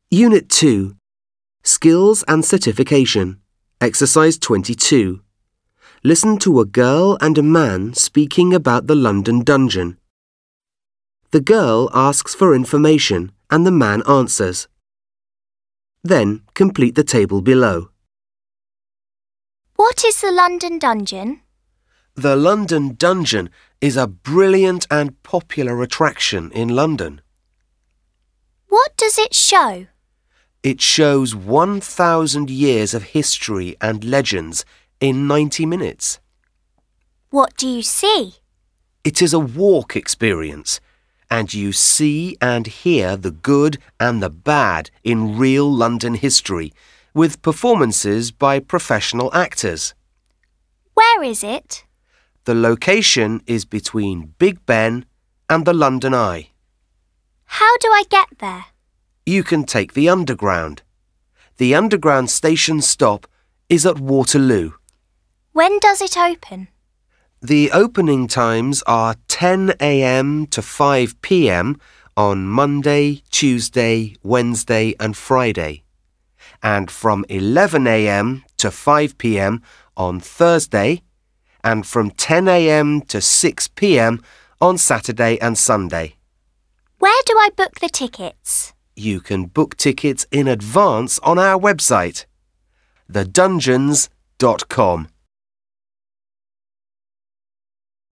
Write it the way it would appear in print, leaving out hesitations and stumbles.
Unit 2. Skills and Certification. Exercise 22. Listen to a girl and a man speaking about the London Dungeon. The girl asks for information and the man answers. Then complete the table below. What is the London Dungeon? The London Dungeon is a brilliant and popular attraction in London. What does it show? It shows 1,000 years of history and legends in 90 minutes. What do you see? It is a walk experience, and you see and hear the good and the bad in real London history, with performances by professional actors. Where is it? The location is between Big Ben and the London Eye. How do I get there? You can take the Underground. The Underground station stop is at Waterloo. When does it open? The opening times are 10 a.m. to 5 p.m. on Monday, Tuesday, Wednesday and Friday, and from 11 a.m. to 5 p.m. on Thursday, and from 10 a.m. to 6 p.m. on Saturday and Sunday. Where do I book the tickets? You can book tickets in advance on our website, thedungeons.com.